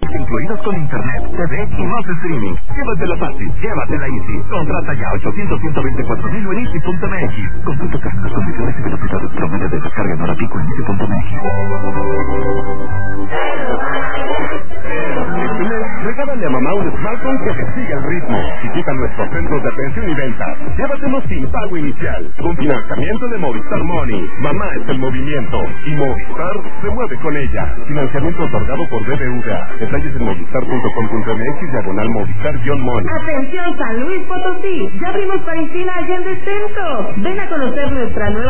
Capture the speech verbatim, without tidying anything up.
Incluidos con internet, T V y más streaming. Llévatela fácil, llévatela Easy. Contrata ya ochocientos, ciento veinticuatro mil en easy punto m x. Consulta términos, condiciones y velocidad promedio de descarga en hora pico en easy punto m x. Este mes, regálale a mamá un smartphone que te siga el ritmo. Visita nuestros centros de atención y venta. Llévatelo sin pago inicial. Con financiamiento de Movistar Money. Mamá es el movimiento. Y Movistar se mueve con ella. Financiamiento otorgado por B B V A. Detalles en movistar punto com punto m x diagonal Movistar-Money. Atención San Luis Potosí. Ya abrimos Parisina allá en Descenso. Ven a conocer nuestra nueva